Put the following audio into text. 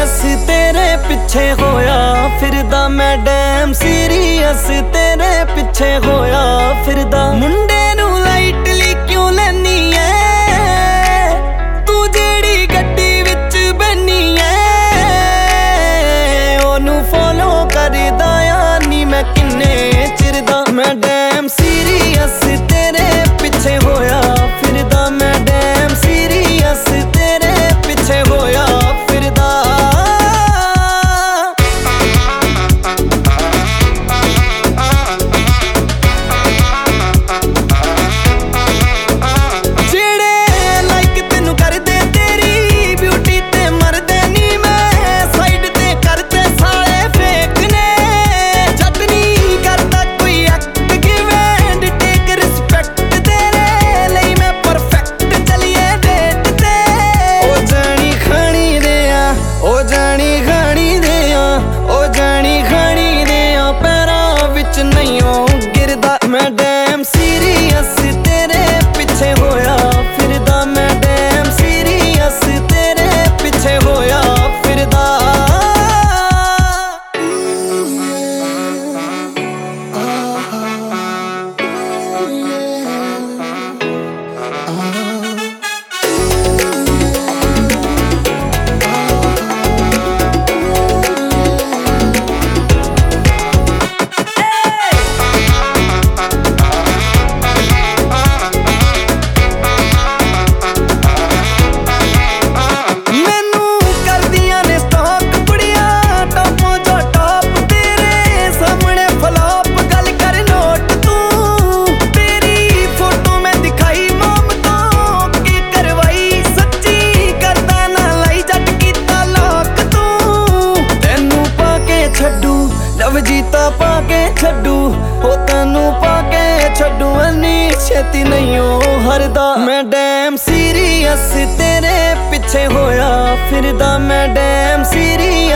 serious तेरे पिछे होया फिरदा मैं डैम सीरीअस तेरे पिछे होया फिरदा मुंडे नू लाइटली क्यों लैनी ऐ तू जेड़ी गड्डी विच बैनी ऐ ओनू फॉलो करदा आ नी मैं किन्ने चिर दा मैं डैम सीरीअस तेरे पिछे होया फिरदा मैं डैम सीरीअस तेरे पिछे होया फिरदा मैं डैम सीरीअस तेरे पिछे होया फिरदा मैं डैम सीरीअस तेरे पिछे होया फिरदा जीता पाके छड्डू हो तैनू पाके छड्डू इन्नी छेती नहीं हो हरदा मैं डैम सीरीअस तेरे पिछे होया फिरदा मैं डैम सीरीअस